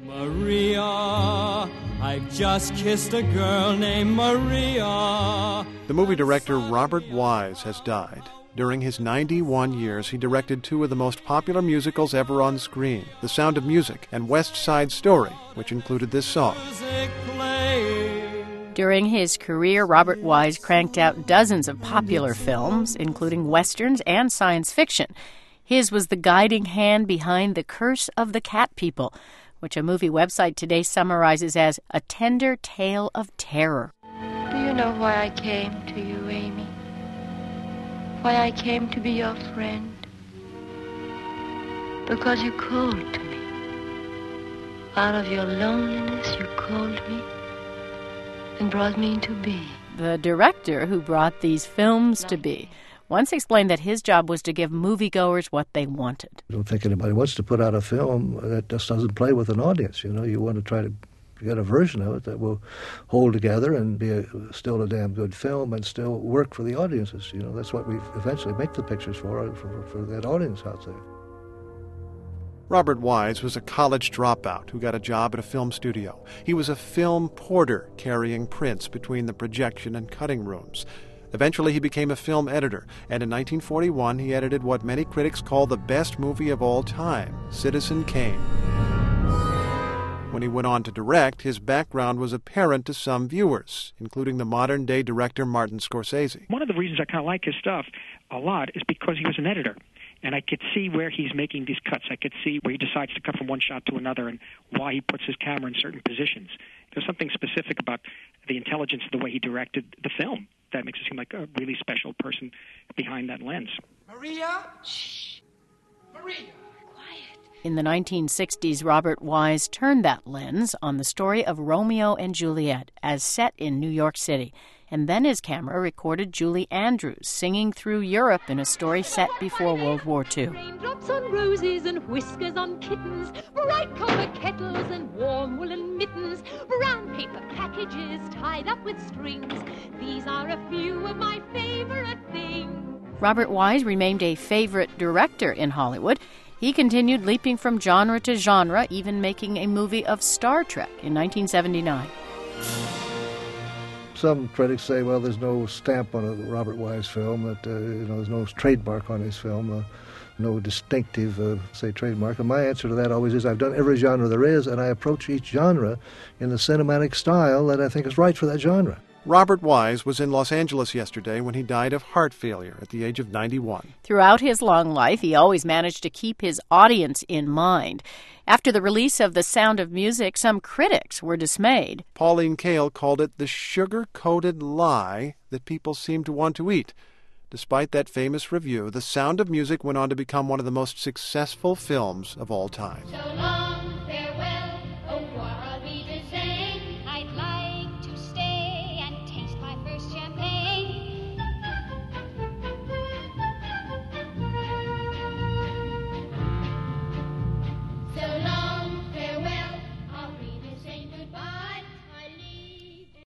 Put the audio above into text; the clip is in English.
Maria, I've just kissed a girl named Maria. The movie director Robert Wise has died. During his 91 years, he directed two of the most popular musicals ever on screen, The Sound of Music and West Side Story, which included this song. During his career, Robert Wise cranked out dozens of popular films, including westerns and science fiction. His was the guiding hand behind The Curse of the Cat People, which a movie website today summarizes as a tender tale of terror. Do you know why I came to you, Amy? Why I came to be your friend? Because you called to me. Out of your loneliness, you called me and brought me into being. The director who brought these films to be once explained that his job was to give moviegoers what they wanted. I don't think anybody wants to put out a film that just doesn't play with an audience. You know, you want to try to get a version of it that will hold together and be still a damn good film and still work for the audiences. You know, that's what we eventually make the pictures for that audience out there. Robert Wise was a college dropout who got a job at a film studio. He was a film porter carrying prints between the projection and cutting rooms. Eventually, he became a film editor, and in 1941, he edited what many critics call the best movie of all time, Citizen Kane. When he went on to direct, his background was apparent to some viewers, including the modern-day director Martin Scorsese. One of the reasons I kind of like his stuff a lot is because he was an editor, and I could see where he's making these cuts. I could see where he decides to cut from one shot to another and why he puts his camera in certain positions. There's something specific about the intelligence of the way he directed the film that makes it seem like a really special person behind that lens. Maria? Shh. Maria. In the 1960s, Robert Wise turned that lens on the story of Romeo and Juliet as set in New York City. And then his camera recorded Julie Andrews singing through Europe in a story set before World War II. Raindrops on roses and whiskers on kittens, bright copper kettles and warm woolen mittens, brown paper packages tied up with strings. These are a few of my favorite things. Robert Wise remained a favorite director in Hollywood. He continued leaping from genre to genre, even making a movie of Star Trek in 1979. Some critics say, well, there's no stamp on a Robert Wise film, that there's no trademark on his film, no distinctive, trademark. And my answer to that always is I've done every genre there is, and I approach each genre in the cinematic style that I think is right for that genre. Robert Wise was in Los Angeles yesterday when he died of heart failure at the age of 91. Throughout his long life, he always managed to keep his audience in mind. After the release of The Sound of Music, some critics were dismayed. Pauline Kael called it the sugar-coated lie that people seem to want to eat. Despite that famous review, The Sound of Music went on to become one of the most successful films of all time. So long.